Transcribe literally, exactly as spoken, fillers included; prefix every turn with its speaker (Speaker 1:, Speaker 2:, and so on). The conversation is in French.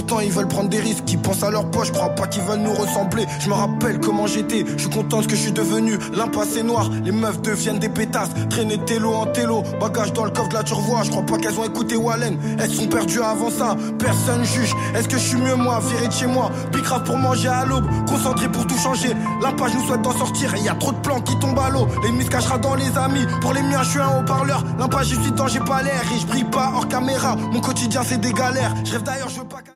Speaker 1: pourtant ils veulent prendre des risques. Ils pensent à leur poche, crois pas qu'ils veulent nous ressembler. Je me rappelle comment j'étais, je suis content de ce que je suis devenu. L'impasse est noire, les meufs deviennent des pétasses. Traîner télo en télo, bagage dans le coffre de la turvoie. Je crois pas qu'elles ont écouté Wallen, elles sont perdues avant ça. Personne juge, est-ce que je suis mieux moi, viré de chez moi. Bicrave pour manger à l'aube, concentré pour tout changer. L'impasse nous souhaite d'en sortir et y a trop de plans qui tombent à l'eau. L'ennemi se cachera dans les amis, pour les miens je suis un haut-parleur. L'impasse je suis dans, j'ai pas l'air et je brille pas hors caméra. Mon quotidien c'est des galères, je rêve d'ailleurs je veux pas.